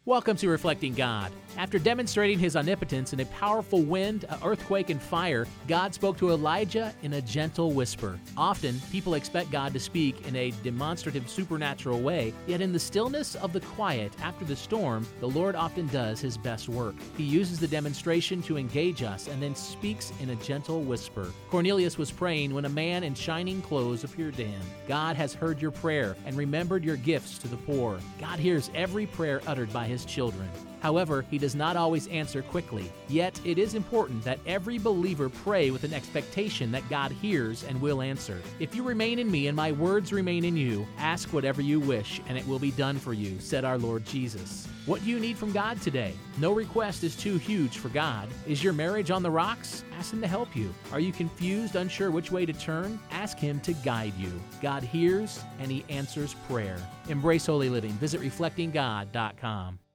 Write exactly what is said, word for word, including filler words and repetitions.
Welcome to Reflecting God. After demonstrating his omnipotence in a powerful wind, a earthquake, and fire, God spoke to Elijah in a gentle whisper. Often, people expect God to speak in a demonstrative supernatural way, yet in the stillness of the quiet after the storm, the Lord often does his best work. He uses the demonstration to engage us and then speaks in a gentle whisper. Cornelius was praying when a man in shining clothes appeared to him. God has heard your prayer and remembered your gifts to the poor. God hears every prayer uttered by his children. However, he does not always answer quickly. Yet, it is important that every believer pray with an expectation that God hears and will answer. If you remain in me and my words remain in you, ask whatever you wish and it will be done for you, said our Lord Jesus. What do you need from God today? No request is too huge for God. Is your marriage on the rocks? Ask him to help you. Are you confused, unsure which way to turn? Ask him to guide you. God hears and he answers prayer. Embrace holy living. Visit reflecting god dot com.